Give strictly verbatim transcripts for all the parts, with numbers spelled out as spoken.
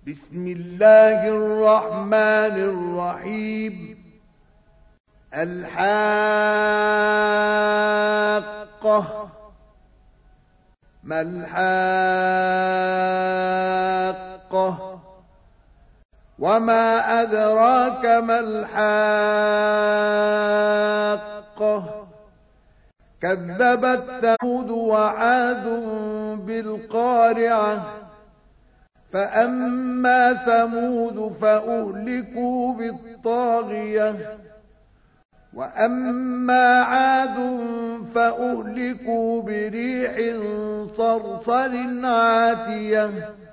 بسم الله الرحمن الرحيم. الحاقة. ما الحاقة؟ وما أدراك ما الحاقة؟ كذبت ثمود وعاد بالقارعة. فأما ثمود فأهلكوا بالطاغية، وأما عاد فأهلكوا بريح صرصر عاتية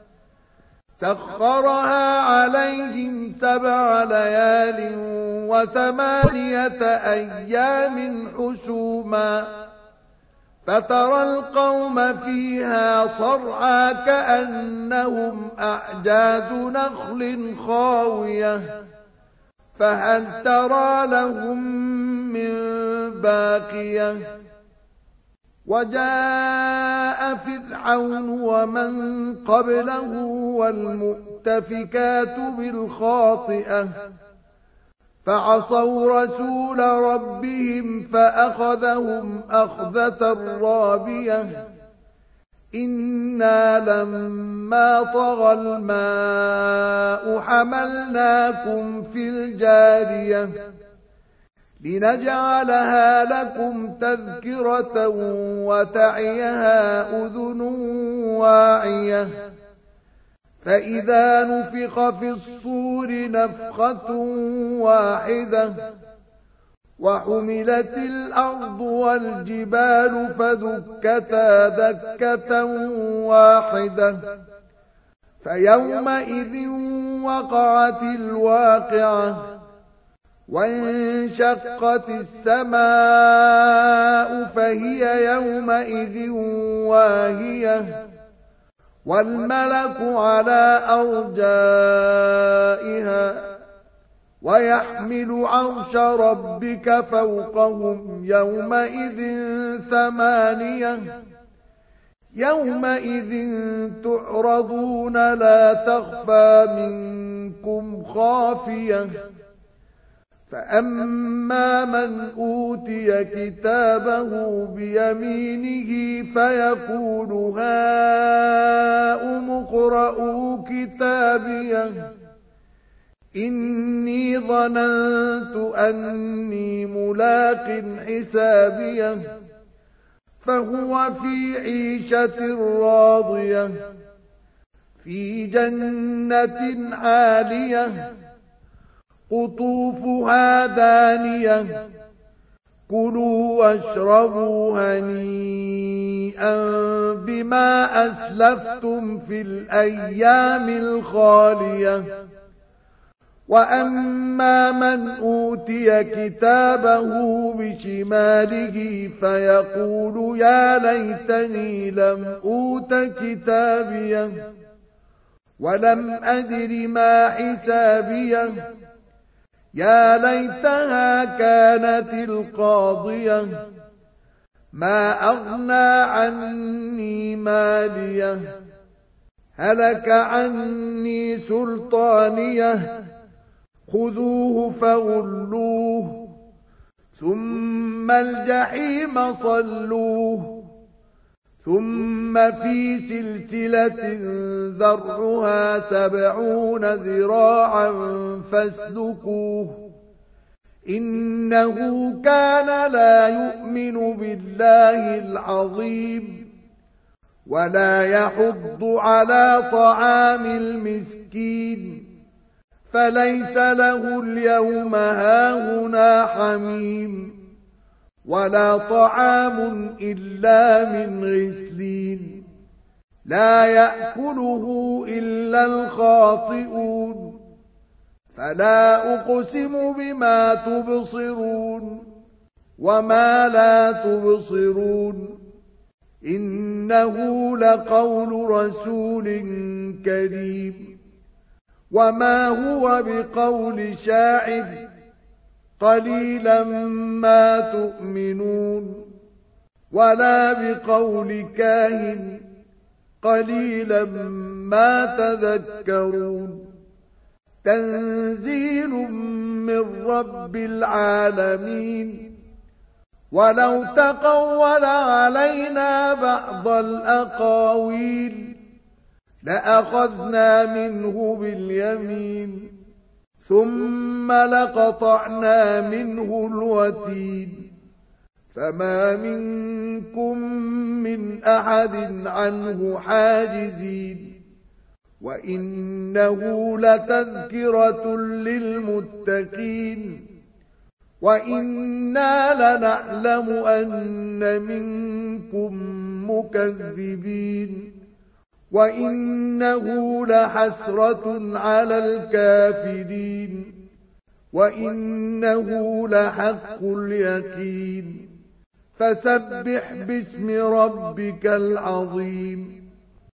سخرها عليهم سبع ليال وثمانية أيام حسوما، فترى القوم فيها صرعى كأنهم أعجاز نخل خاوية، فهل ترى لهم من باقية؟ وجاء فرعون ومن قبله والمؤتفكات بالخاطئة فعصوا رسول ربهم فأخذهم أخذة رابية. إنا لما طغى الماء حملناكم في الجارية لنجعلها لكم تذكرة وتعيها أذن واعية. فإذا نفخ في الصور نفخة واحدة وحملت الأرض والجبال فدكتا دكة واحدة فيومئذ وقعت الواقعة وانشقت السماء فهي يومئذ واهية والملك على أرجائها ويحمل عرش ربك فوقهم يومئذ ثمانية. يومئذ تعرضون لا تخفى منكم خافية. فأما من أوتي كتابه بيمينه فيقول هاؤم اقرءوا كتابيه إني ظننت أني ملاق حسابيه فهو في عيشة راضية في جنة عالية قطوفها دانية كلوا واشربوا هنيئا بما أسلفتم في الأيام الخالية. وأما من أوتي كتابه بشماله فيقول يا ليتني لم أوت كتابيه ولم أدر ما حسابيه يا ليتها كانت القاضية ما أغنى عني ماليه هلك عني سلطانيه خذوه فغلوه ثم الجحيم صلوه ثم في سلسلة ذرعها سبعون ذراعا فاسلكوه إنه كان لا يؤمن بالله العظيم ولا يحض على طعام المسكين فليس له اليوم هاهنا حميم ولا طعام إلا من غسلين لا يأكله إلا الخاطئون. فلا أقسم بما تبصرون وما لا تبصرون إنه لقول رسول كريم وما هو بقول شاعر قليلا ما تؤمنون ولا بقول كاهن قليلا ما تذكرون تنزيل من رب العالمين ولو تقول علينا بعض الأقاويل لأخذنا منه باليمين ثم لقطعنا منه الوتين فما منكم من أحد عنه حاجزين وإنه لتذكرة للمتقين وإنا لنعلم أن منكم مكذبين وإنه لحسرة على الكافرين وإنه لحق اليقين فسبح باسم ربك العظيم